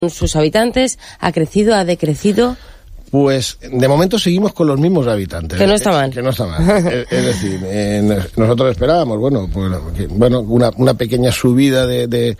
sus habitantes? ¿Ha crecido, ha decrecido? Pues de momento seguimos con los mismos habitantes. Que no está mal. Que no está mal. Es decir, nosotros esperábamos, una pequeña subida de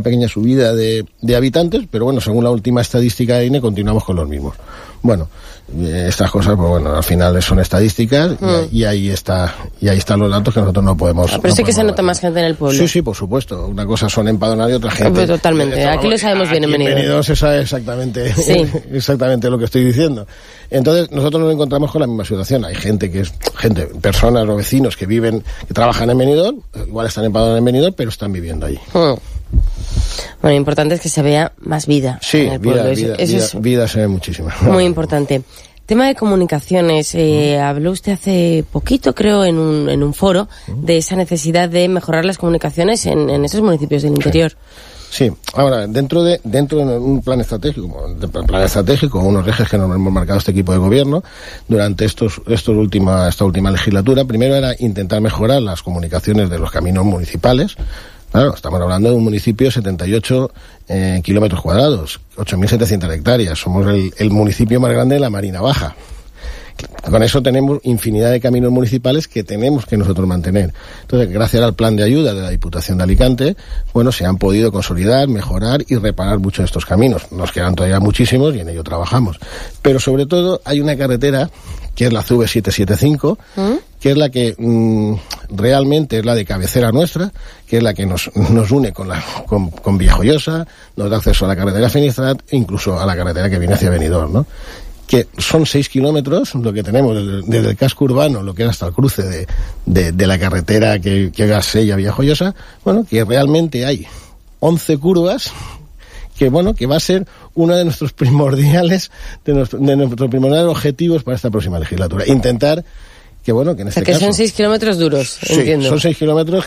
habitantes, pero bueno, según la última estadística de INE continuamos con los mismos. Bueno, estas cosas, pues bueno, al final son estadísticas y ahí están los datos que nosotros no podemos. Pero sí que se nota más gente en el pueblo. Sí, por supuesto. Una cosa son empadronados y otra gente. Totalmente. Aquí lo sabemos bien en Benidorm. En Benidorm se sabe exactamente lo que estoy diciendo. Entonces, nosotros nos encontramos con la misma situación. Hay personas o vecinos que trabajan en Benidorm, igual están empadronados en Benidorm, pero están viviendo allí. Bueno, lo importante es que se vea más vida. Sí, en el pueblo. Vida se ve muchísima. Muy importante. Tema de comunicaciones. Habló usted hace poquito, creo, en un foro, de esa necesidad de mejorar las comunicaciones en esos municipios del interior. Sí, ahora, dentro de un plan estratégico, unos ejes que nos hemos marcado este equipo de gobierno, durante esta última legislatura, primero era intentar mejorar las comunicaciones de los caminos municipales. Claro, estamos hablando de un municipio de 78 kilómetros cuadrados, 8.700 hectáreas. Somos el municipio más grande de la Marina Baja. Con eso tenemos infinidad de caminos municipales que tenemos que nosotros mantener. Entonces, gracias al plan de ayuda de la Diputación de Alicante, se han podido consolidar, mejorar y reparar muchos de estos caminos. Nos quedan todavía muchísimos y en ello trabajamos. Pero sobre todo hay una carretera que es la CV775, que es la que realmente es la de cabecera nuestra, que es la que nos une con Villajoyosa, nos da acceso a la carretera Finestrat e incluso a la carretera que viene hacia Benidorm, ¿no? Que son 6 kilómetros, lo que tenemos desde el casco urbano, lo que era hasta el cruce de la carretera que llega a Sella, Villajoyosa, que realmente hay 11 curvas, que va a ser uno de nuestros primordiales, de nuestros primordiales objetivos para esta próxima legislatura. Intentar que en este caso son 6 kilómetros duros, sí, entiendo. Son 6 kilómetros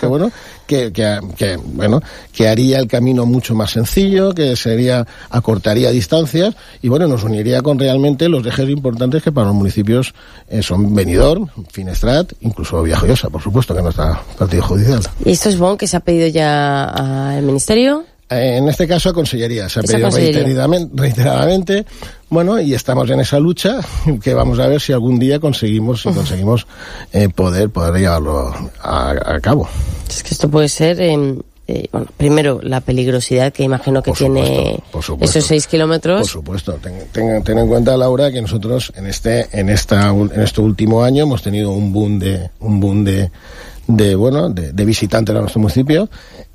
que haría el camino mucho más sencillo, que acortaría distancias y nos uniría con realmente los ejes importantes que para los municipios son Benidorm, Finestrat, incluso Villajoyosa, por supuesto, que no está partido judicial. ¿Y esto es que se ha pedido ya al Ministerio? En este caso a Consellería, se ha pedido reiteradamente, y estamos en esa lucha que vamos a ver si algún día conseguimos poder llevarlo a cabo. Es que esto puede ser, primero la peligrosidad que imagino que tiene esos 6 kilómetros. Por supuesto, ten en cuenta, Laura, que nosotros en este último año hemos tenido un boom de visitantes a nuestro municipio.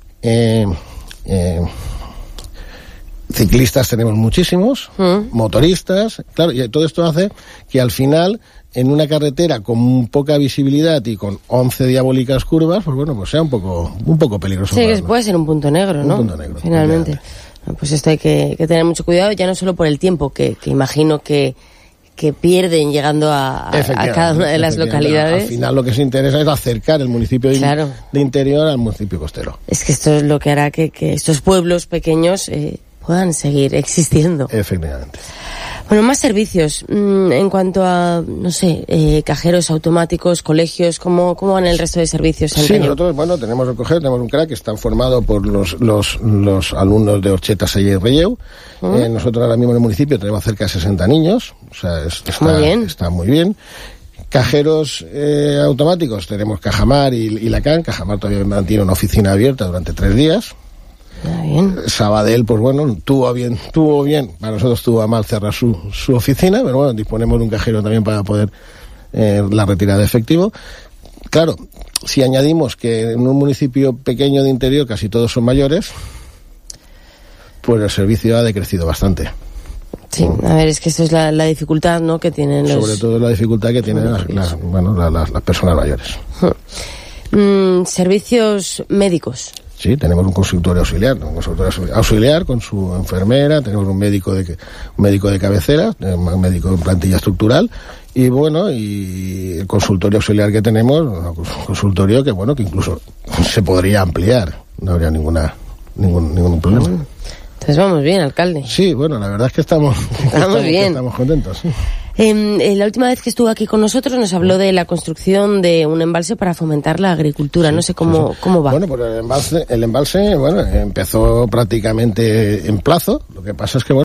Ciclistas tenemos muchísimos, motoristas, claro, y todo esto hace que al final, en una carretera con poca visibilidad y con 11 diabólicas curvas, pues sea un poco peligroso. Sí, que puede ser un punto negro, ¿no? Un punto negro. Finalmente. Pues esto hay que tener mucho cuidado, ya no solo por el tiempo, que imagino que pierden llegando a cada una de las localidades. Al final lo que se interesa es acercar el municipio de interior al municipio costero. Es que esto es lo que hará que estos pueblos pequeños puedan seguir existiendo. Efectivamente. Bueno, más servicios. En cuanto a, cajeros automáticos, colegios, ¿cómo van el resto de servicios? Sí, nosotros, tenemos un CRA que está formado por los alumnos de Orcheta, Sella y Relleu. Nosotros ahora mismo en el municipio tenemos cerca de 60 niños, está muy bien. Cajeros automáticos, tenemos Cajamar y Lacan. Cajamar todavía mantiene una oficina abierta durante 3 días. Bien. Sabadell, tuvo bien, para nosotros tuvo a mal cerrar su oficina, pero disponemos de un cajero también para poder la retirada de efectivo. Claro, si añadimos que en un municipio pequeño de interior casi todos son mayores, pues el servicio ha decrecido bastante. Sí, a ver, es que esto es la dificultad, ¿no?, que tienen sobre todo la dificultad que tienen las personas mayores. Servicios médicos. Sí, tenemos un consultorio auxiliar con su enfermera, tenemos un médico de cabecera, un médico de plantilla estructural y y el consultorio auxiliar que tenemos, un consultorio que incluso se podría ampliar, no habría ningún problema. Entonces vamos bien, alcalde. Sí, la verdad es que estamos bien. Estamos contentos. Sí. La última vez que estuvo aquí con nosotros nos habló de la construcción de un embalse para fomentar la agricultura. Sí, no sé cómo va. Bueno, pues el embalse, bueno, empezó prácticamente en plazo. Lo que pasa es que, bueno,